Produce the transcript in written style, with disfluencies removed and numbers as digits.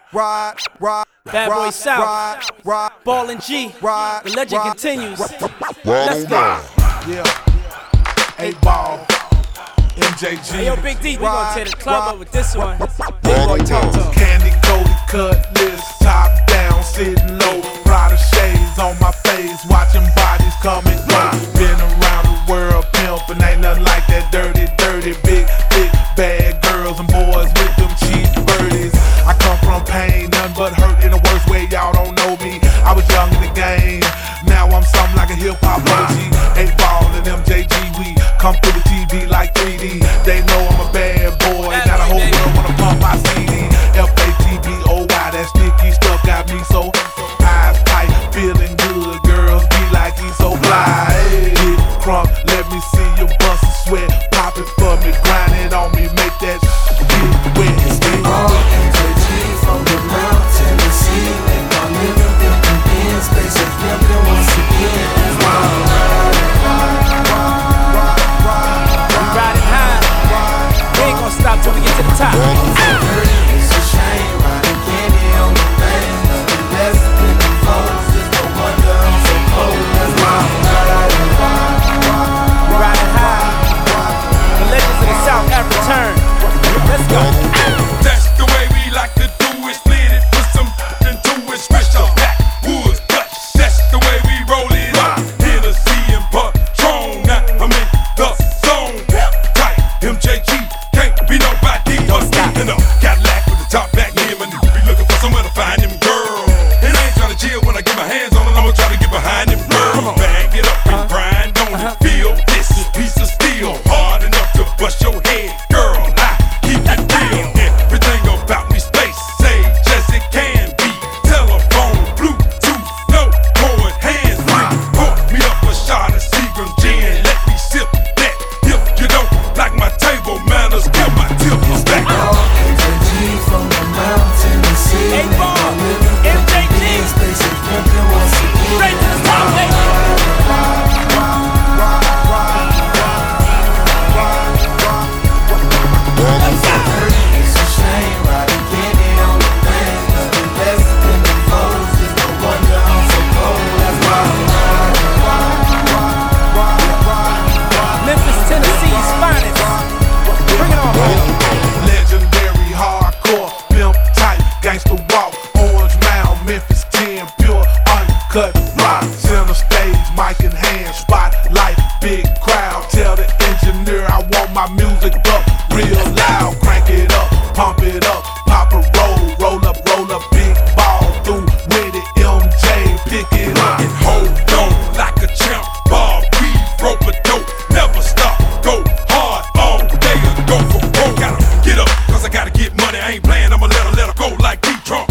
Bad Boy South, Ballin' G, the legend continues. Let's go. Yeah, 8 Ball, MJG. Hey, yo, Big D, we gon' tear the club up with this one. Big Boy Toto. Candy coated cutlass, top down, sitting low. Prada shades on my face, watching bodies come and go. Been around the world pimpin', ain't nothing like that dirty, big bad girls and boys with them cheap birdies. I come from pain, nothing but hurt in the worst way. Y'all don't know me. I was young in the game, now I'm something like a hip hop OG. 8 Ball and MJG, we come through the TV like 3D. They know I'm a bad boy, now the whole world wanna pump my CD. FATBOY, that sticky stuff got me so eyes tight, feeling good. Girls be like he's so fly. Get crunk, let me see you bust a sweat. Pop it for me, grind it on me, make that get wet. MJG from the mountain to sea, make my living in space is living once again. We riding high, we ain't gon' stop till we get to the top. It's a shame, riding candy on the thing. Nothing less than the foes, it's no wonder I'm so cold. That's why We riding high, the legends of the South have returned. Let's go. That's the way we like to do it. Split it, put some into it. Switch up backwoods Dutch. That's the way we roll it up. Hennessy and Patron. Now I'm in the zone. Tight MJG, can't be nobody but speaking up. Cadillac with the top back, me and my nigga be looking for somewhere to find them girls. And I ain't trying to chill when I get my hands on it. I'ma try to get behind them girls. Bag it up and grind on it. Feel this piece of steel hard enough to bust your head, girl. I keep it real. Everything about me space sage as it can be. Telephone, Bluetooth, no cord, hands free. Pour me up a shot of Seagram gin. Let me sip that. If you don't like my table manners, give my tips back. MJG from the mountain to sea, 8 Ball, MJG, space is living once again. straight to the top, baby. It's a shame, riding candy on the thing. Nothing less than the foes, it's no wonder I'm so cold. That's Memphis, Tennessee's finest. Bring it on home. Legendary, hardcore, pimp tight, gangsta walk, orange mound, Memphis 10, pure, uncut rock. Center stage, mic in hand, spotlight, big crowd. Tell the engineer I want my music up real loud. Crank it up, pump it up, pop a roll up, big ball through with it. MJ, pick it up And hold on like a champ. Ball, weed, rope a dope. Never stop, go hard all day or go for broke. Gotta get up, cause I gotta get money. I ain't playing, I'ma let her go like D-Trump.